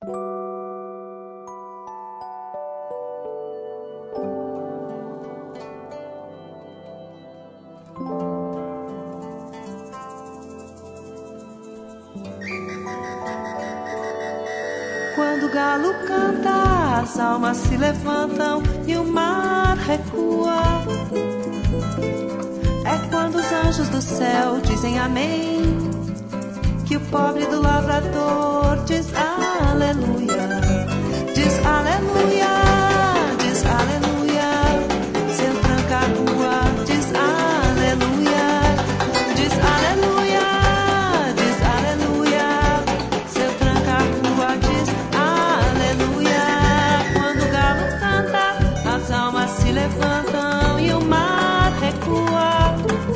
Quando o galo canta, as almas se levantam e o mar recua. É quando os anjos do céu dizem amém, que o pobre do lavrador diz aleluia. Diz aleluia, diz aleluia. Seu tranca a rua diz aleluia. Diz aleluia, diz aleluia. Seu tranca a rua diz aleluia. Quando o galo canta, as almas se levantam e o mar recua.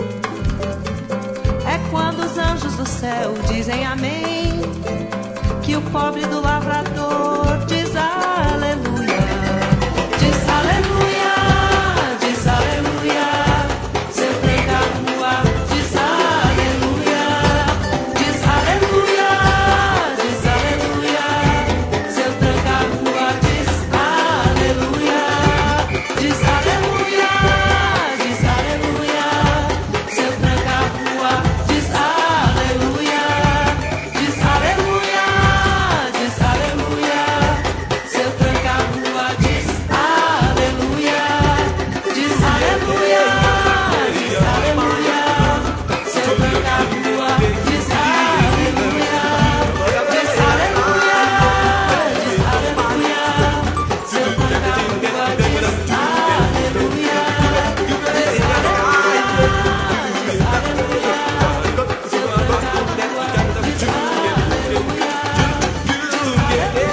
É quando os anjos do céu dizem amém, que o pobre do lavrador diz aleluia. Diz aleluia, diz aleluia. Seu tranca a rua diz aleluia. Diz aleluia, diz aleluia. Seu tranca a rua diz aleluia. Diz aleluia, diz aleluia. Seu tranca a rua diz aleluia. Diz aleluia, diz aleluia. Seu tranca a rua diz aleluia. Diz aleluia, diz aleluia. Seu tranca a rua diz aleluia. Diz aleluia, diz aleluia. Seu tranca a rua diz aleluia. Diz aleluia, diz aleluia. Seu tranca a rua diz aleluia.